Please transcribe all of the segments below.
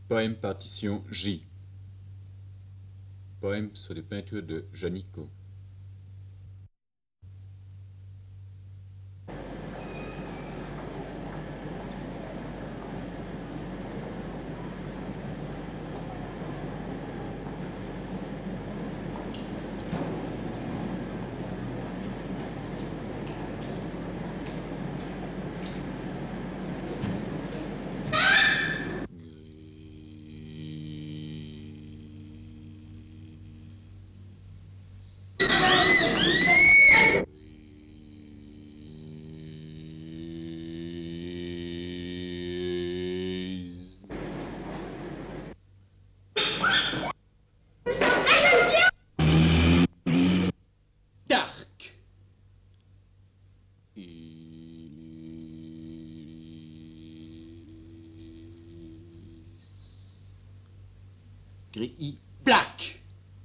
Poème partition J. Poème sur des peintures de Janicot. Dark. Gris. Black.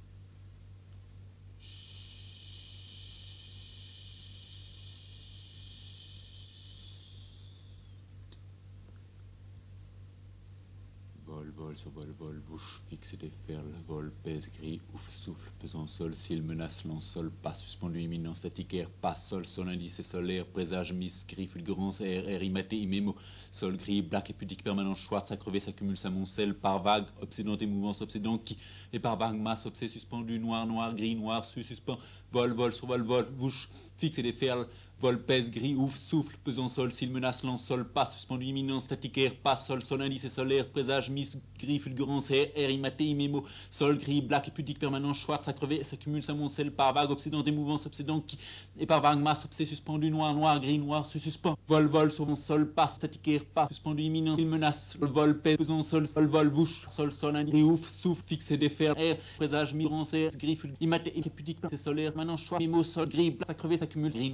Vol, vol sur vol, vol, bouche fixe et déferle, vol, pèse, gris, ouf, souffle, pesant sol, s'il menace, lance, sol, pas suspendu, imminent, statique, air, pas, sol, indice et solaire, présage, miss, gris, fulgurance, air, imaté, imémo, sol, gris, black et pudique, permanent, Schwartz, accrevé, s'accumule, s'amoncelle, par vague, obsédante et mouvance, obsédant, qui, et par vague, masse, obsé, suspendu, noir, noir, gris, noir, suspend, vol, vol sur vol, vol, bouche fixe et déferle, vol, pèse, gris, ouf, souffle, pesant sol, s'il menace, lance, sol, pas, suspendu, imminent, statique, air, pas, sol, indice et solaire, présage, miss, gris, fulgurance, air, imaté, imémo, sol, gris, black et pudique, permanent, Schwartz, accrevé, s'accumule, s'amoncelle, par vague, obsédante et mouvance, obsédant, qui, et par vague, masse, obsé, suspendu, noir, noir, gris, noir, suspend, vol, vol sur mon sol, pas, statique, air, pas, suspendu, imminent, s'il menace, vol, pèse, pesant sol, vol, bouche, sol, indice, gris, ouf, souffle, fixe et défaire, air, présage, migrance, air, gris, imaté, et pudique, c'est solaire, maintenant, Schwartz, immo, sol, gris, black, accrevé, s'accumule, gris.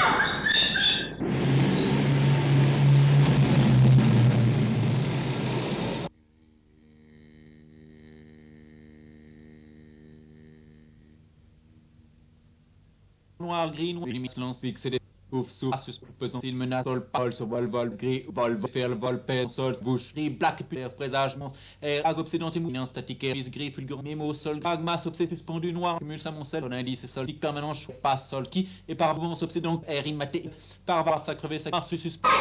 Noir, gris, noir, limite, lance, fixe, des ouf, souffle, pesant, il menace, sol, parole, sur vol, gris, vol, faire le vol, père, sol, bouche, gris, black, air, présagement, air, ag, obsédant, émouvant, statique, air, gris, fulgurant, mémo, sol, grag, masse, obsé, suspendu, noir, cumule, s'amoncelle, son indice, sol, pic, permanent, passe, sol, qui, et par mouvance, obsédant, air, immaté, par var, sacrevé, sacrevé, suspendu.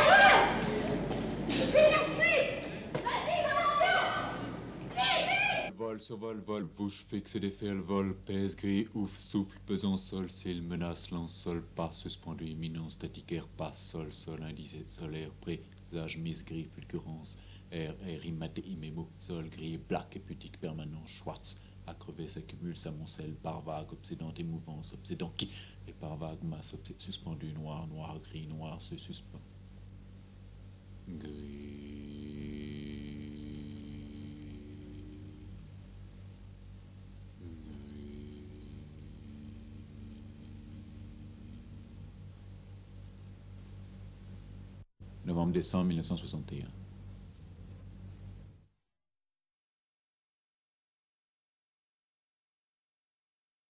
Vol sur vol, bouche fixe et défaire le vol, pèse, gris, ouf, souffle, pesant sol, s'il menace, lance, sol, pas, suspendu, imminent, statique, air, passe, sol, indice, solaire, présage, mise, gris, fulgurance, air, immaté, imémo, sol, gris, black et pudique, permanent, Schwartz, accrevé, s'accumule, s'amoncelle, par vague, obsédante, émouvance, obsédant, qui, et par vague, masse, suspendu, noir, gris, noir, se suspend. Novembre-décembre 1961.